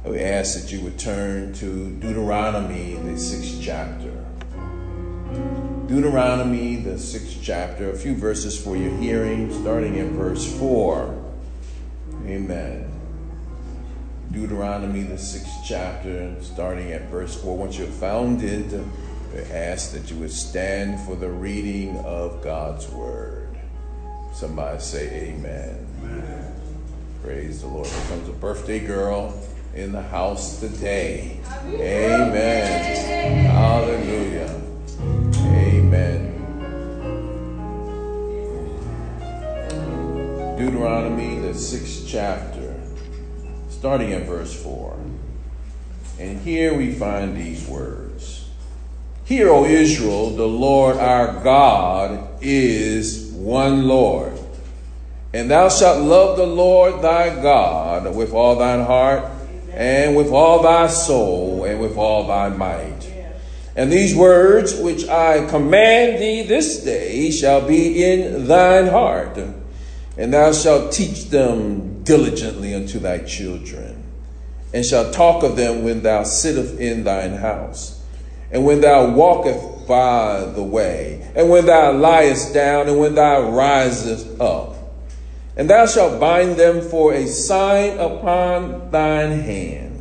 We ask that you would turn to Deuteronomy, the 6th chapter. Deuteronomy, the 6th chapter, a few verses for your hearing, starting in verse 4. Amen. Deuteronomy, the 6th chapter, starting at verse 4. Once you've found it, we ask that you would stand for the reading of God's word. Somebody say amen. Amen. Praise the Lord. Here comes a birthday girl in the house today. Amen. Hallelujah. Amen. Deuteronomy, the 6th chapter, starting at verse 4. And here we find these words. Hear, O Israel, the Lord our God is one Lord. And thou shalt love the Lord thy God with all thine heart, and with all thy soul, and with all thy might. And these words which I command thee this day shall be in thine heart, and thou shalt teach them diligently unto thy children, and shalt talk of them when thou sittest in thine house, and when thou walkest by the way, and when thou liest down, and when thou risest up. And thou shalt bind them for a sign upon thine hand.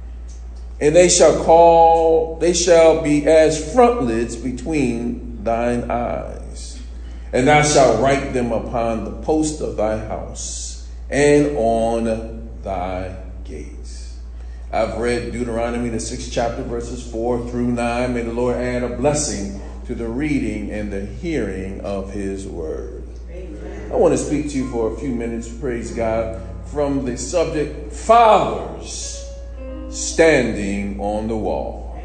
And they shall be as frontlets between thine eyes. And thou shalt write them upon the post of thy house and on thy gates. I've read Deuteronomy, the 6th chapter, verses 4 through 9. May the Lord add a blessing to the reading and the hearing of his word. I want to speak to you for a few minutes, praise God, from the subject, Fathers Standing on the Wall.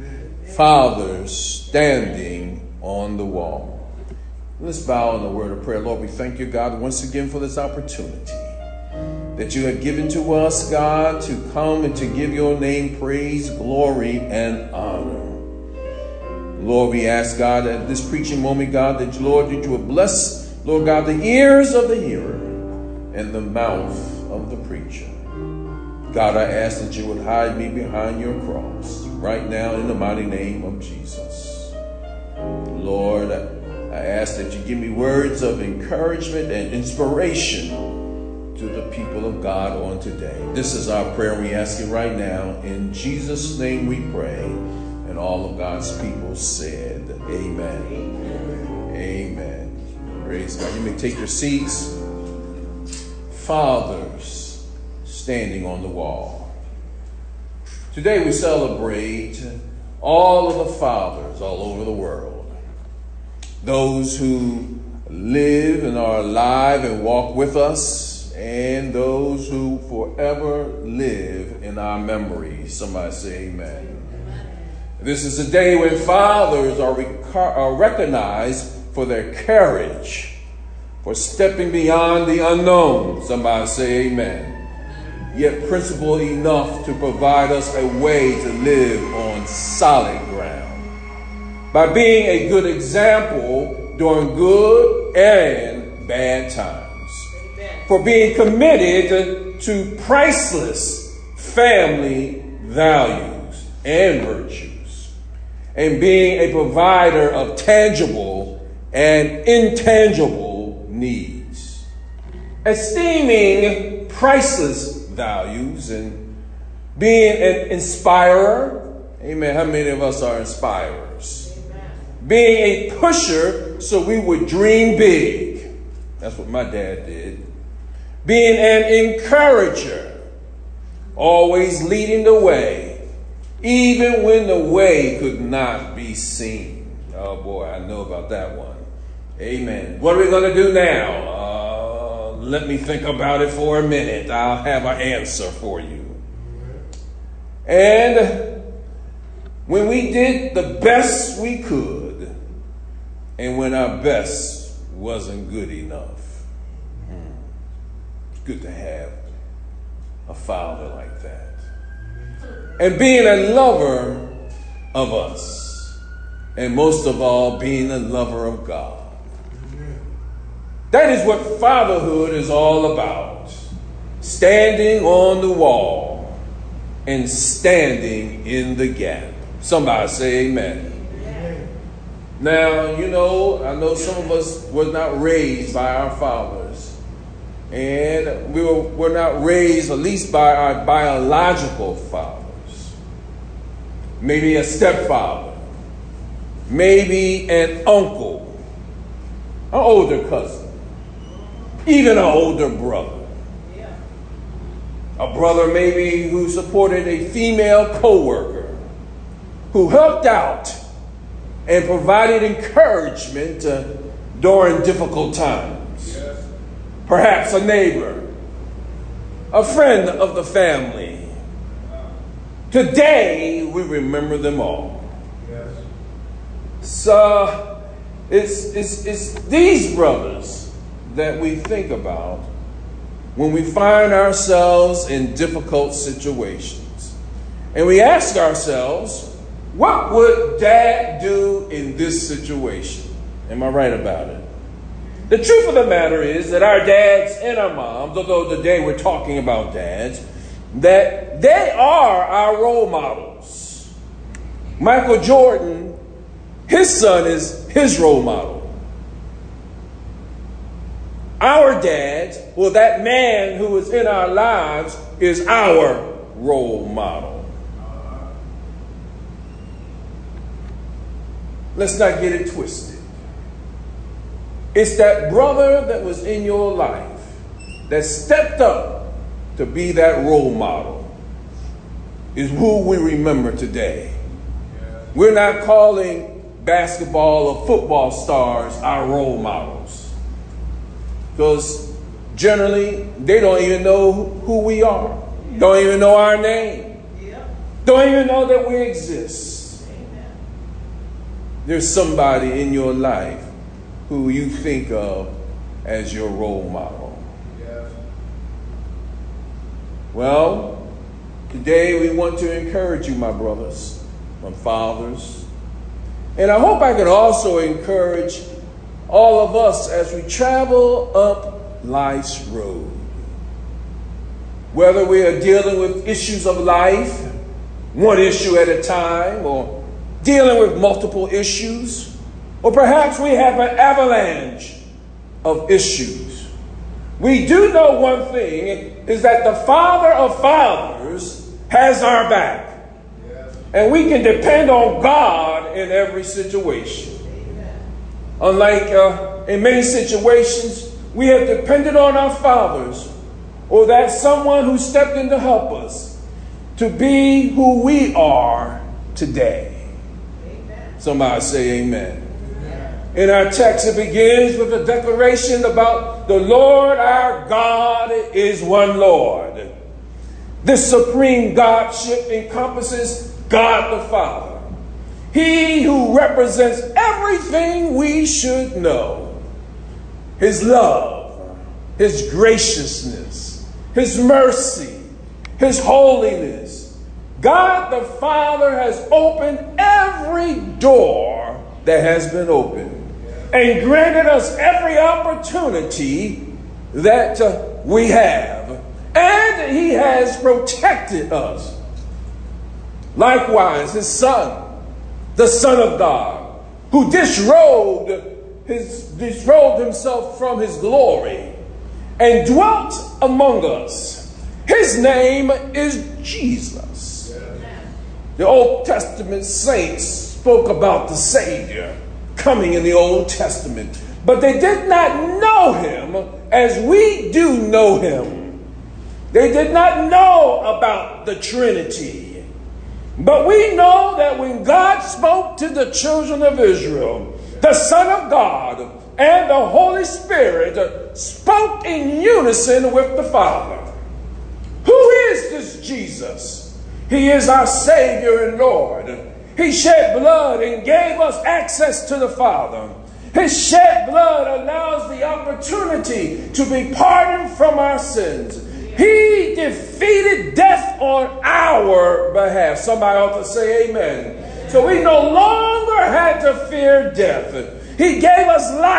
Fathers standing on the wall. Let's bow in the word of prayer. Lord, we thank you, God, once again for this opportunity that you have given to us, God, to come and to give your name praise, glory, and honor. Lord, we ask, God, at this preaching moment, God, that, Lord, that you would bless, Lord God, the ears of the hearer and the mouth of the preacher. God, I ask that you would hide me behind your cross right now in the mighty name of Jesus. Lord, I ask that you give me words of encouragement and inspiration to the people of God on today. This is our prayer, and we ask it right now. In Jesus' name we pray. And all of God's people said, amen. Amen. Amen. Praise God. You may take your seats. Fathers standing on the wall. Today we celebrate all of the fathers all over the world. Those who live and are alive and walk with us, and those who forever live in our memories. Somebody say amen. This is a day when fathers are recognized for their courage, for stepping beyond the unknown. Somebody say amen. Yet principled enough to provide us a way to live on solid ground. By being a good example during good and bad times. Amen. For being committed to priceless family values and virtues. And being a provider of tangible and intangible needs. Esteeming priceless values and being an inspirer. Amen. How many of us are inspirers? Amen. Being a pusher so we would dream big. That's what my dad did. Being an encourager. Always leading the way. Even when the way could not be seen. Oh boy, I know about that one. Amen. What are we going to do now? Let me think about it for a minute. I'll have an answer for you. And when we did the best we could, and when our best wasn't good enough, it's good to have a father like that. And being a lover of us. And most of all, being a lover of God. That is what fatherhood is all about. Standing on the wall. and standing in the gap. Somebody say amen. Now, I know some of us were not raised by our fathers. And we were not raised, at least by our biological fathers. Maybe a stepfather. Maybe an uncle. An older cousin. Even an older brother. A brother maybe who supported a female co-worker. Who helped out and provided encouragement during difficult times. Yes. Perhaps a neighbor, a friend of the family. Today, we remember them all. Yes. So, it's these brothers that we think about when we find ourselves in difficult situations. And we ask ourselves, what would Dad do in this situation? Am I right about it? The truth of the matter is that our dads and our moms, although today we're talking about dads, that they are our role models. Michael Jordan, his son is his role model. Our dads, well, that man who is in our lives is our role model. Let's not get it twisted. It's that brother that was in your life that stepped up to be that role model is who we remember today. We're not calling basketball or football stars our role models, because generally they don't even know who we are, don't even know our name, don't even know that we exist. There's somebody in your life who you think of as your role model. Yes. Well, today we want to encourage you, my brothers, my fathers. And I hope I can also encourage all of us as we travel up life's road. Whether we are dealing with issues of life, one issue at a time, or dealing with multiple issues, or perhaps we have an avalanche of issues. We do know one thing, is that the Father of fathers has our back. Yes. And we can depend on God in every situation. Amen. Unlike in many situations, we have depended on our fathers, or that someone who stepped in to help us to be who we are today. Somebody say amen. In our text, it begins with a declaration about the Lord our God is one Lord. This supreme Godship encompasses God the Father, He who represents everything we should know. His love, His graciousness, His mercy, His holiness. God the Father has opened every door that has been opened and granted us every opportunity that we have. And He has protected us. Likewise, His Son, the Son of God, who disrobed Himself from His glory and dwelt among us. His name is Jesus. The Old Testament saints spoke about the Savior coming in the Old Testament, but they did not know Him as we do know Him. They did not know about the Trinity. But we know that when God spoke to the children of Israel, the Son of God and the Holy Spirit spoke in unison with the Father. Who is this Jesus? He is our Savior and Lord. He shed blood and gave us access to the Father. His shed blood allows the opportunity to be pardoned from our sins. He defeated death on our behalf. Somebody ought to say amen. So we no longer had to fear death. He gave us life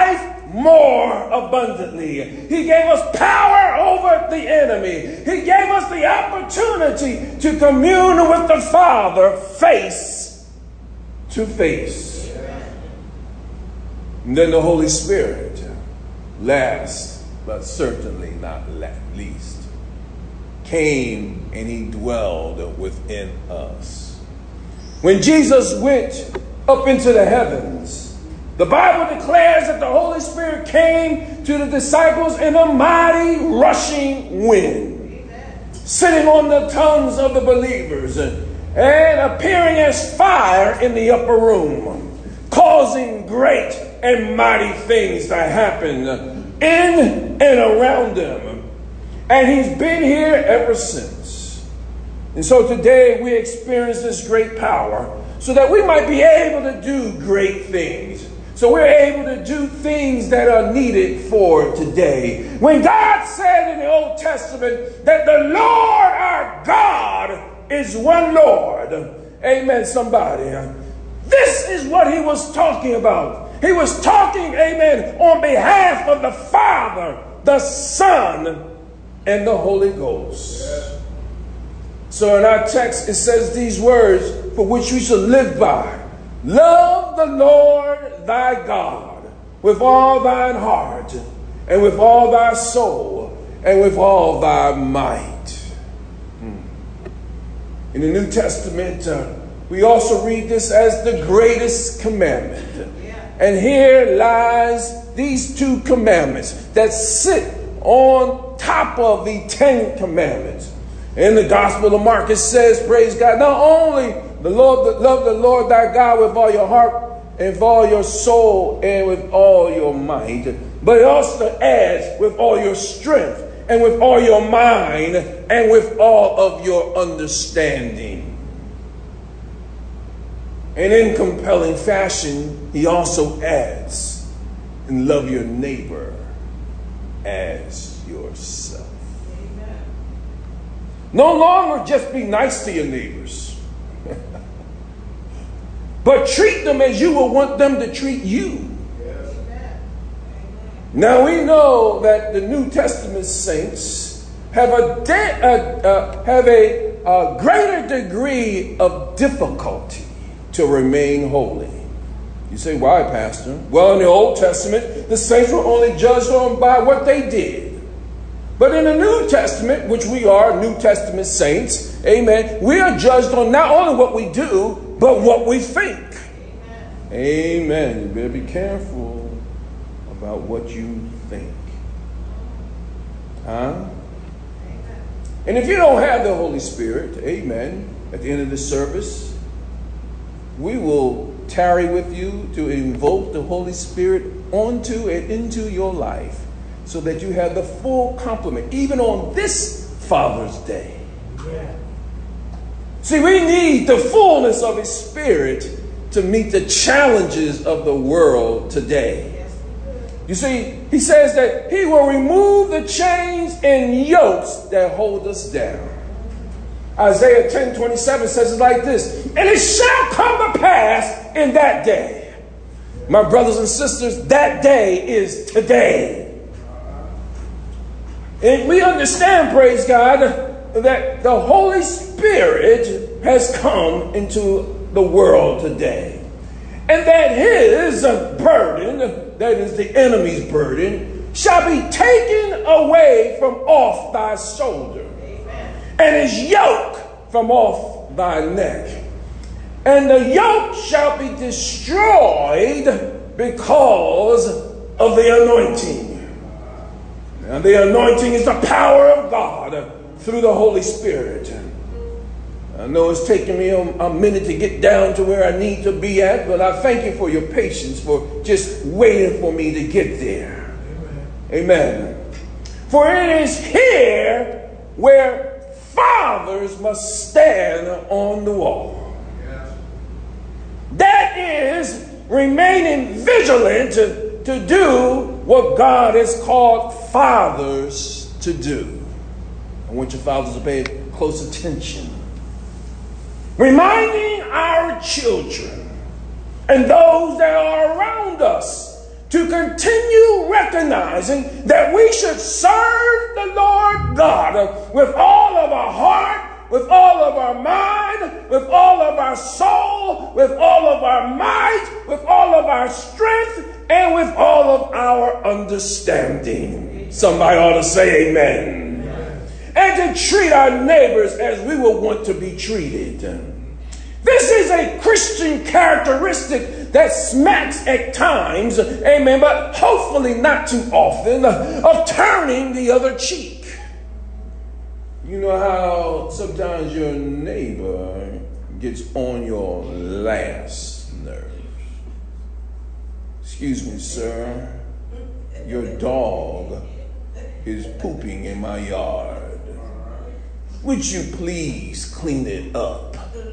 more abundantly. He gave us power over the enemy. He gave us the opportunity to commune with the Father face to face. And then the Holy Spirit, last but certainly not least, came and he dwelled within us. When Jesus went up into the heavens, the Bible declares that the Holy Spirit came to the disciples in a mighty rushing wind, sitting on the tongues of the believers and appearing as fire in the upper room, causing great and mighty things to happen in and around them. And he's been here ever since. And so today we experience this great power so that we might be able to do great things. So we're able to do things that are needed for today. When God said in the Old Testament that the Lord our God is one Lord. Amen, somebody. This is what he was talking about. He was talking, amen, on behalf of the Father, the Son, and the Holy Ghost. Yeah. So in our text, it says these words for which we shall live by. Love the Lord thy God with all thine heart and with all thy soul and with all thy might. In the New Testament, we also read this as the greatest commandment. And here lies these two commandments that sit on top of the 10 commandments. In the Gospel of Mark, it says, praise God, not only love the Lord thy God with all your heart and with all your soul and with all your might, but it also adds with all your strength and with all your mind and with all of your understanding. And in compelling fashion, he also adds, and love your neighbor as yourself. Amen. No longer just be nice to your neighbors, but treat them as you would want them to treat you. Yes. Now we know that the New Testament saints have a greater degree of difficulty to remain holy. You say, why, Pastor? Well, in the Old Testament, the saints were only judged on by what they did. But in the New Testament, which we are New Testament saints, amen, we are judged on not only what we do, but what we think. Amen. Amen. You better be careful about what you think. Huh? Amen. And if you don't have the Holy Spirit, amen, at the end of the service, we will tarry with you to invoke the Holy Spirit onto and into your life so that you have the full complement, even on this Father's Day. Yeah. See, we need the fullness of His Spirit to meet the challenges of the world today. You see, He says that He will remove the chains and yokes that hold us down. Isaiah 10:27 says it like this, and it shall come to pass in that day. My brothers and sisters, that day is today. And we understand, praise God, that the Holy Spirit has come into the world today. And that His burden, that is the enemy's burden, shall be taken away from off thy shoulder. And his yoke from off thy neck. And the yoke shall be destroyed because of the anointing. And the anointing is the power of God through the Holy Spirit. I know it's taken me a minute to get down to where I need to be at, but I thank you for your patience, for just waiting for me to get there. Amen. For it is here where fathers must stand on the wall. Yes. That is remaining vigilant to do what God has called fathers to do. I want your fathers to pay close attention. Reminding our children and those that are around us to continue recognizing that we should serve the Lord God with all of our heart, with all of our mind, with all of our soul, with all of our might, with all of our strength, and with all of our understanding. Somebody ought to say amen. And to treat our neighbors as we would want to be treated. This is a Christian characteristic that smacks at times, amen, but hopefully not too often, of turning the other cheek. You know how sometimes your neighbor gets on your last nerve. Excuse me, sir. Your dog is pooping in my yard. Would you please clean it up?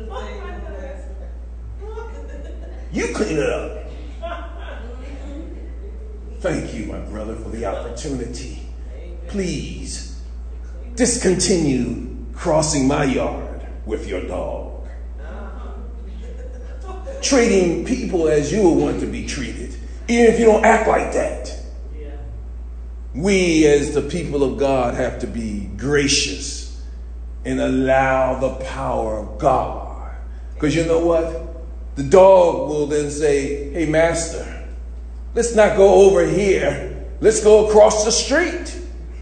You clean it up. Thank you, my brother, for the opportunity. Please discontinue crossing my yard with your dog. Treating people as you would want to be treated, even if you don't act like that. We, as the people of God, have to be gracious and allow the power of God. Because you know what? The dog will then say, hey, master, let's not go over here. Let's go across the street.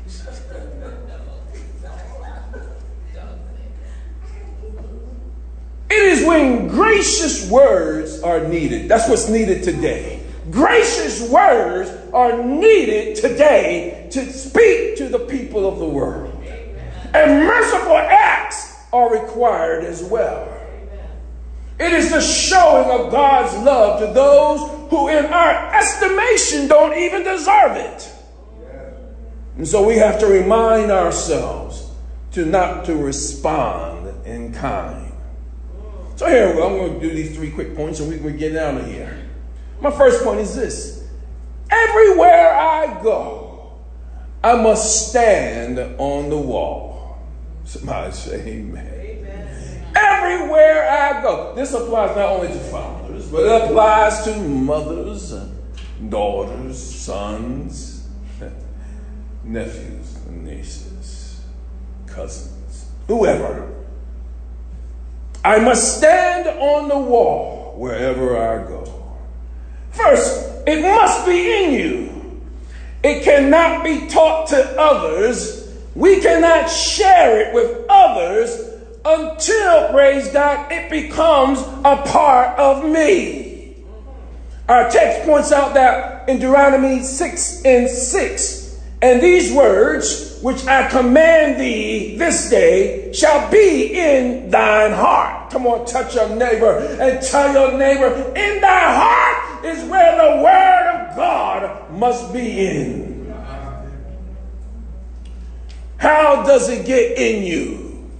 It is when gracious words are needed. That's what's needed today. Gracious words are needed today to speak to the people of the world. And merciful acts are required as well. It is the showing of God's love to those who in our estimation don't even deserve it. And so we have to remind ourselves not to respond in kind. So here we go. I'm going to do these 3 quick points and we're getting out of here. My first point is this. Everywhere I go, I must stand on the wall. Somebody say amen. Everywhere I go. This applies not only to fathers, but it applies to mothers, daughters, sons, nephews, nieces, cousins, whoever. I must stand on the wall wherever I go. First, it must be in you. It cannot be taught to others. We cannot share it with others until, praise God, it becomes a part of me. Our text points out that in Deuteronomy 6:6, and these words which I command thee this day shall be in thine heart. Come on, touch your neighbor and tell your neighbor, in thy heart is where the word of God must be in. How does it get in you?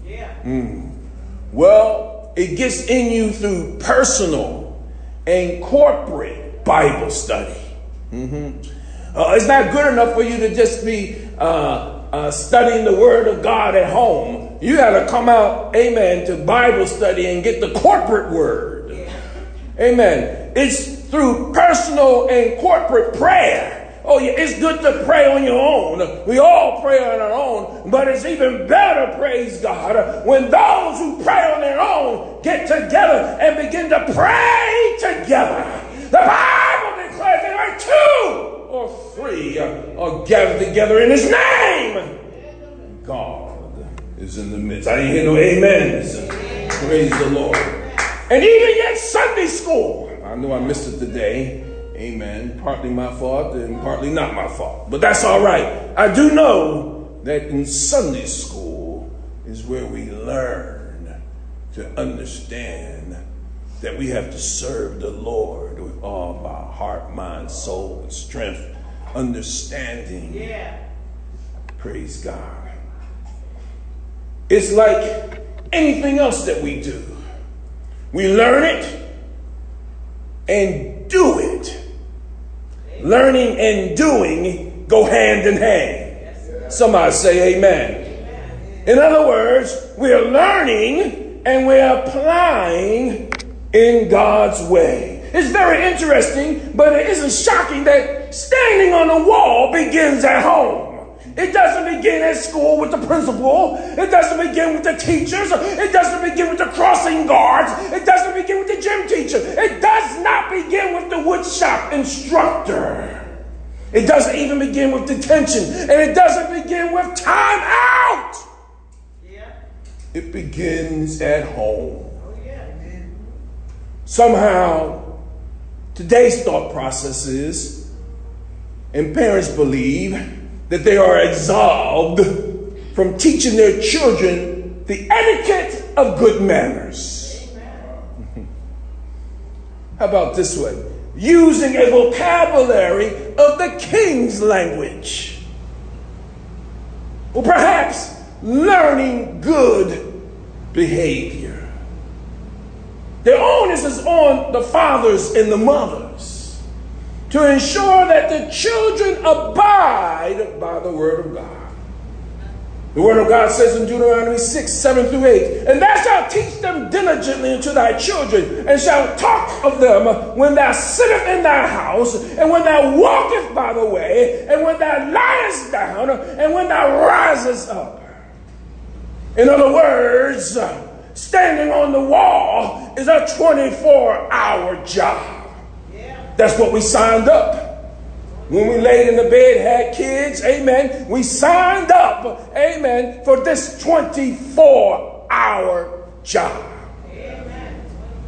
Well, it gets in you through personal and corporate Bible study. It's not good enough for you to just be studying the Word of God at home. You got to come out, amen, to Bible study and get the corporate word. Amen. It's through personal and corporate prayer. Oh, yeah, it's good to pray on your own. We all pray on our own, but it's even better, praise God, when those who pray on their own get together and begin to pray together. The Bible declares that where 2 or 3 are gathered together in His name, God is in the midst. I didn't hear no amens. Praise the Lord. And even yet Sunday school, I know I missed it today. Amen. Partly my fault and partly not my fault. But that's all right. I do know that in Sunday school is where we learn to understand that we have to serve the Lord with all of our heart, mind, soul, and strength. Understanding. Yeah. Praise God. It's like anything else that we do. We learn it and do it. Learning and doing go hand in hand. Somebody say amen. In other words, we're learning and we're applying in God's way. It's very interesting, but it isn't shocking that standing on the wall begins at home. It doesn't begin at school with the principal. It doesn't begin with the teachers. It doesn't begin with the crossing guards. It doesn't begin with the gym teacher. It does not begin with the woodshop instructor. It doesn't even begin with detention. And it doesn't begin with time out. Yeah. It begins at home. Oh, yeah. Somehow, today's thought process is, and parents believe, that they are absolved from teaching their children the etiquette of good manners. Amen. How about this way? Using a vocabulary of the king's language. Or perhaps learning good behavior. The onus is on the fathers and the mothers to ensure that the children abide by the word of God. The word of God says in Deuteronomy 6, 7 through 8, and thou shalt teach them diligently unto thy children, and shalt talk of them when thou sittest in thy house, and when thou walkest by the way, and when thou liest down, and when thou risest up. In other words, standing on the wall is a 24-hour job. That's what we signed up. When we laid in the bed, had kids, amen, we signed up, amen, for this 24-hour job. Amen.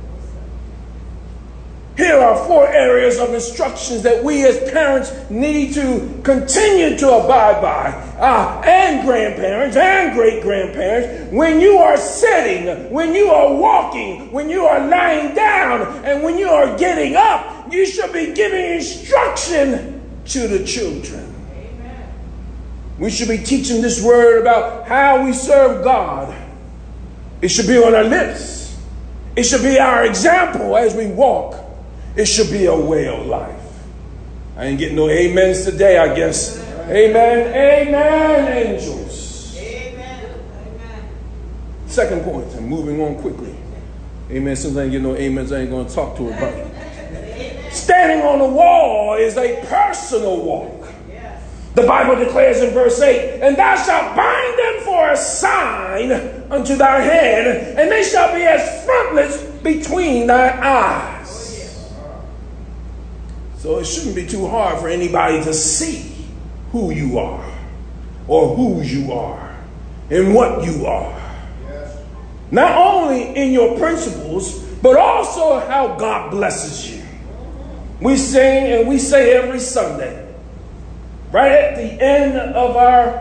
Here are 4 areas of instructions that we as parents need to continue to abide by, and grandparents and great-grandparents. When you are sitting, when you are walking, when you are lying down, and when you are getting up, you should be giving instruction to the children. Amen. We should be teaching this word about how we serve God. It should be on our lips. It should be our example as we walk. It should be a way of life. I ain't getting no amens today, I guess. Amen. Amen, angels. Amen. Amen. Second point, I'm moving on quickly. Amen. Since I ain't getting no amens, I ain't going to talk to everybody. Standing on the wall is a personal walk. Yes. The Bible declares in verse 8, and thou shalt bind them for a sign unto thy hand, and they shall be as frontlets between thy eyes. Oh, yes. So it shouldn't be too hard for anybody to see who you are, or whose you are, and what you are. Yes. Not only in your principles, but also how God blesses you. We sing and we say every Sunday, right at the end of our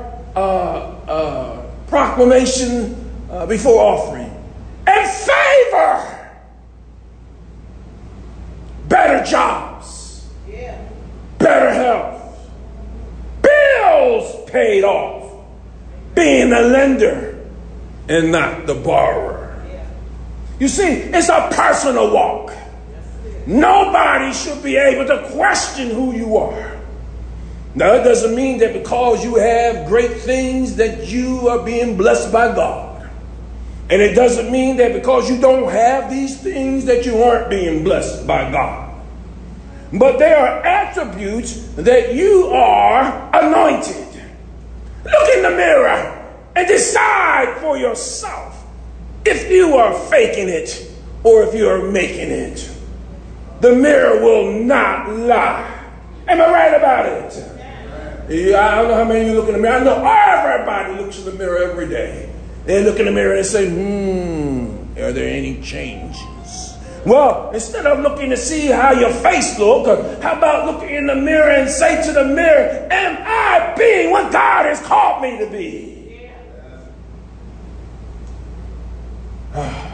proclamation before offering, and favor, better jobs, better health, bills paid off, being the lender and not the borrower. You see, it's a personal walk. Nobody should be able to question who you are. Now, it doesn't mean that because you have great things that you are being blessed by God. And it doesn't mean that because you don't have these things that you aren't being blessed by God. But there are attributes that you are anointed. Look in the mirror and decide for yourself if you are faking it or if you are making it. The mirror will not lie. Am I right about it? Yeah, I don't know how many of you look in the mirror. I know everybody looks in the mirror every day. They look in the mirror and say, are there any changes? Well, instead of looking to see how your face looks, how about looking in the mirror and say to the mirror, am I being what God has called me to be? Yeah.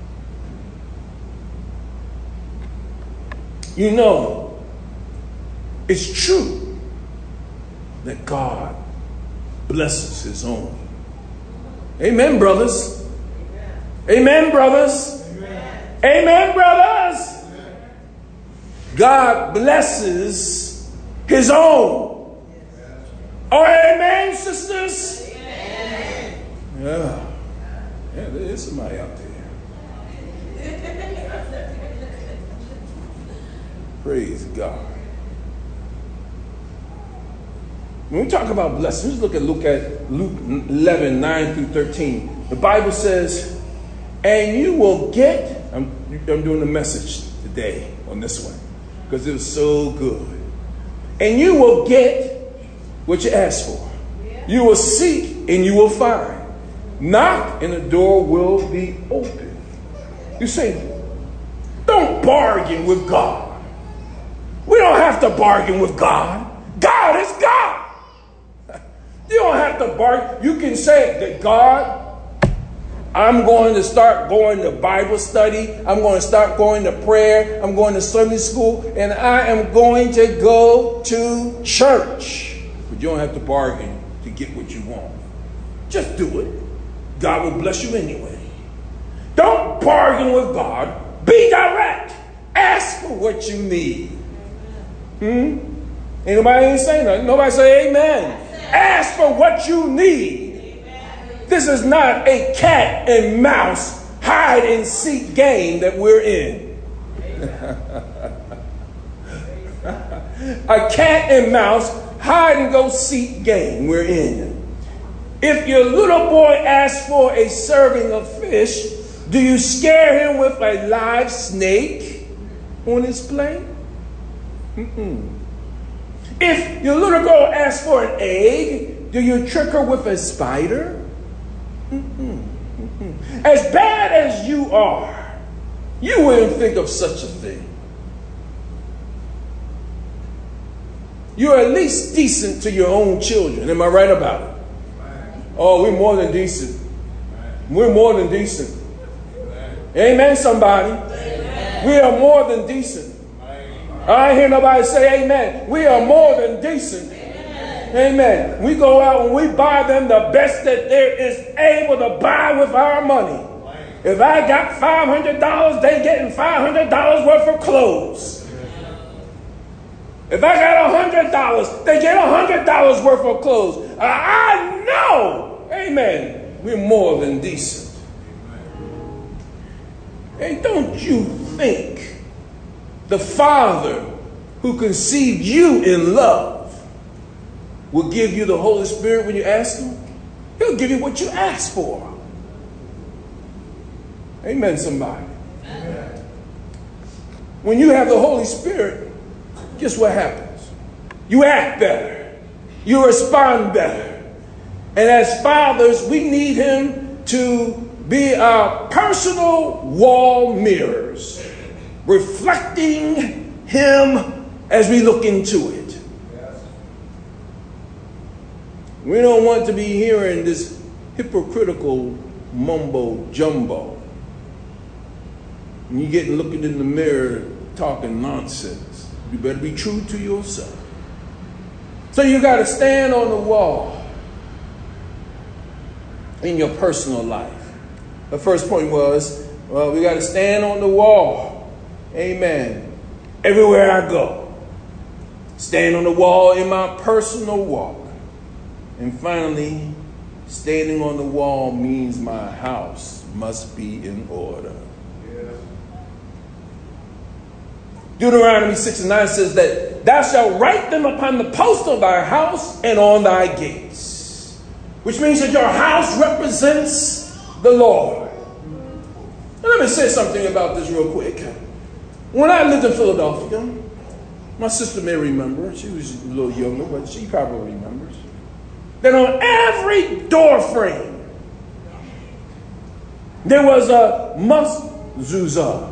You know, it's true that God blesses his own. Amen, brothers. Amen, brothers. Amen, Amen brothers. Amen. God blesses his own. Oh, amen, sisters. Amen. Yeah, there is somebody out there. Praise God. When we talk about blessings, let's look at Luke 11, 9 through 13. The Bible says, and you will get, I'm doing the message today on this one because it was so good. And you will get what you ask for. You will seek and you will find. Knock and the door will be open. You say, don't bargain with God. We don't have to bargain with God. God is God. You don't have to bargain. You can say that God, I'm going to start going to Bible study. I'm going to start going to prayer. I'm going to Sunday school. And I am going to go to church. But you don't have to bargain to get what you want. Just do it. God will bless you anyway. Don't bargain with God. Be direct. Ask for what you need. Anybody ain't saying nothing. Nobody say amen. Ask for what you need. This is not a cat and mouse hide and seek game that we're in. A cat and mouse hide and go seek game we're in. If your little boy asks for a serving of fish, do you scare him with a live snake on his plate? If your little girl asks for an egg, do you trick her with a spider? As bad as you are, you wouldn't think of such a thing. You're at least decent to your own children. Am I right about it? Oh, we're more than decent. We're more than decent. Amen, somebody. Amen. We are more than decent. I ain't hear nobody say amen. We are more than decent. Amen. We go out and we buy them the best that there is able to buy with our money. If I got $500, they getting $500 worth of clothes. If I got $100, they get $100 worth of clothes. I know, amen, we're more than decent. Hey, don't you think the Father who conceived you in love will give you the Holy Spirit when you ask Him? He'll give you what you ask for. Amen, somebody. Amen. When you have the Holy Spirit, guess what happens? You act better. You respond better. And as fathers, we need Him to be our personal wall mirrors, reflecting Him as we look into it. We don't want to be hearing this hypocritical mumbo jumbo. And you get looking in the mirror talking nonsense. You better be true to yourself. So you got to stand on the wall in your personal life. The first point was, well, we got to stand on the wall. Amen. Everywhere I go. Stand on the wall in my personal walk. And finally, standing on the wall means my house must be in order. Deuteronomy 6:9 says that thou shalt write them upon the post of thy house and on thy gates. Which means that your house represents the Lord. Now let me say something about this real quick. When I lived in Philadelphia, my sister may remember, she was a little younger, but she probably remembers, that on every door frame, there was a mezuzah.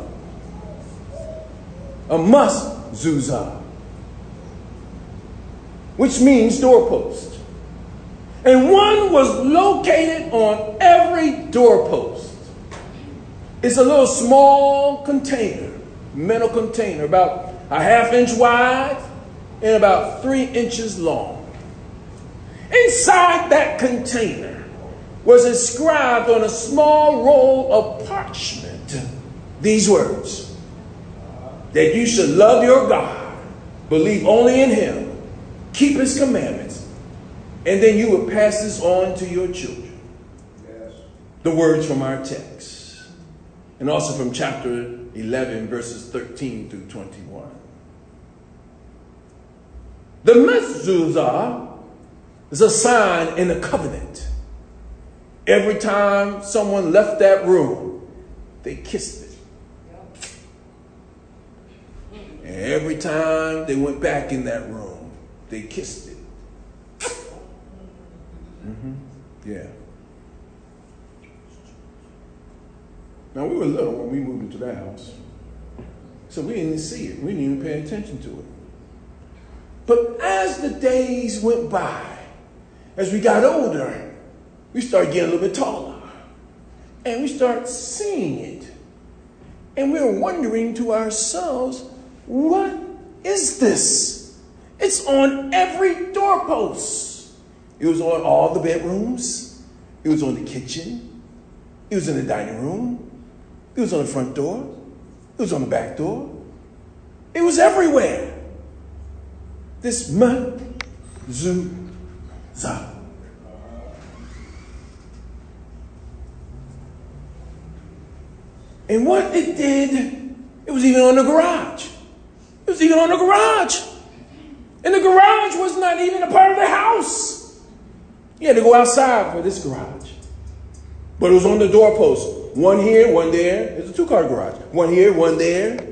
A mezuzah, which means doorpost. And one was located on every doorpost. It's a little small container, metal container, about a ½ inch wide and about 3 inches long. Inside that container was inscribed on a small roll of parchment these words: that you should love your God, believe only in Him, keep His commandments, and then you will pass this on to your children. Yes. The words from our text. And also from chapter 11, verses 13 through 21. The mezuzah is a sign in the covenant. Every time someone left that room, they kissed it. And every time they went back in that room, they kissed it. Yeah. Now, we were little when we moved into that house, so we didn't see it. We didn't even pay attention to it. But as the days went by, as we got older, we started getting a little bit taller. And we started seeing it. And we were wondering to ourselves, what is this? It's on every doorpost. It was on all the bedrooms. It was on the kitchen. It was in the dining room. It was on the front door. It was on the back door. It was everywhere. This mezuzah. And what it did, it was even on the garage. It was even on the garage. And the garage was not even a part of the house. You had to go outside for this garage. But it was on the doorpost. One here, one there. It's a two-car garage. One here, one there.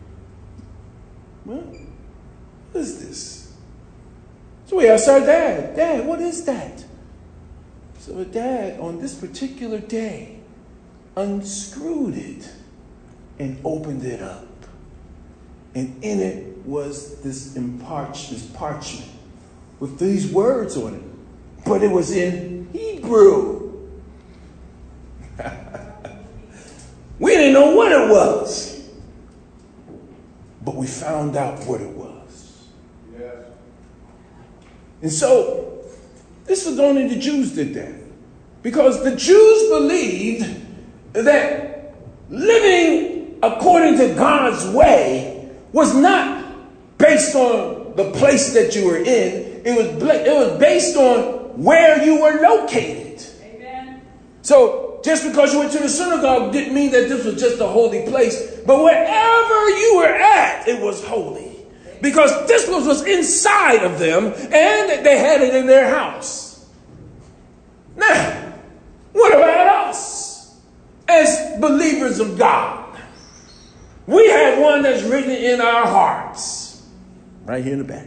Well, what is this? So we asked our dad, Dad, what is that? So Dad, on this particular day, unscrewed it and opened it up. And in it was this parchment with these words on it. But it was in Hebrew. We didn't know what it was. But we found out what it was. Yes. And so, this was only the Jews did that. Because the Jews believed that living according to God's way was not based on the place that you were in. It was based on where you were located. Amen. So just because you went to the synagogue didn't mean that this was just a holy place. But wherever you were at, it was holy. Because this was inside of them and they had it in their house. Now, what about us as believers of God? We have one that's written in our hearts. Right here in the back.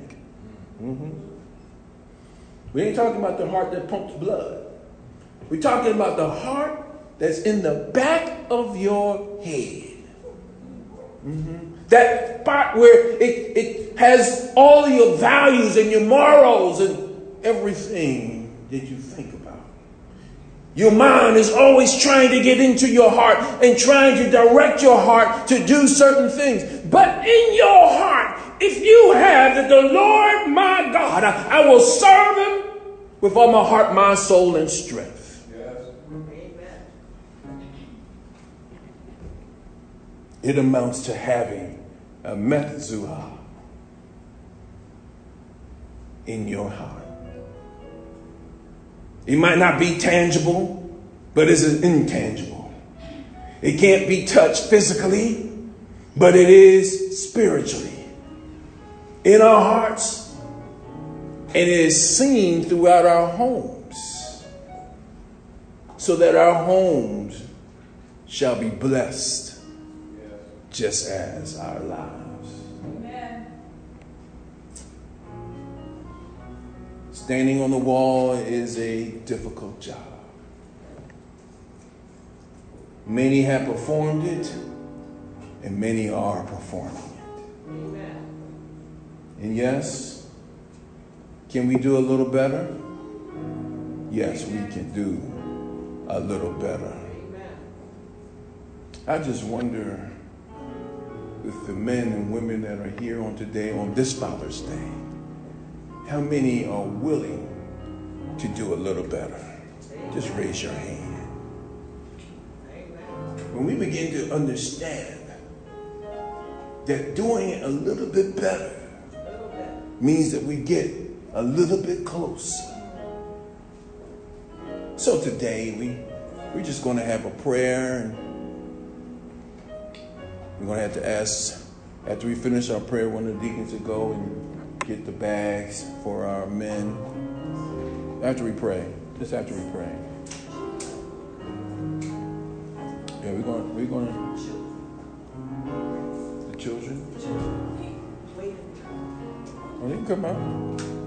We ain't talking about the heart that pumps blood. We're talking about the heart that's in the back of your head. That spot where it has all of your values and your morals and everything that you think about. Your mind is always trying to get into your heart and trying to direct your heart to do certain things. But in your heart, if you have that the Lord my God, I will serve him with all my heart, mind, soul, and strength. It amounts to having a mezuzah in your heart. It might not be tangible, but it's intangible. It can't be touched physically, but it is spiritually. In our hearts, and it is seen throughout our homes, so that our homes shall be blessed just as our lives. Amen. Standing on the wall is a difficult job. Many have performed it, and many are performing it. Amen. And yes, can we do a little better? Yes, we can do a little better. Amen. I just wonder, with the men and women that are here on today, on this Father's Day, how many are willing to do a little better? Just raise your hand. When we begin to understand that doing it a little bit better means that we get a little bit closer. So today we're just going to have a prayer, and we're going to have to ask, after we finish our prayer, one of the deacons to go and get the bags for our men. After we pray. Just after we pray. Yeah, we're going to the children. Oh, they can come out.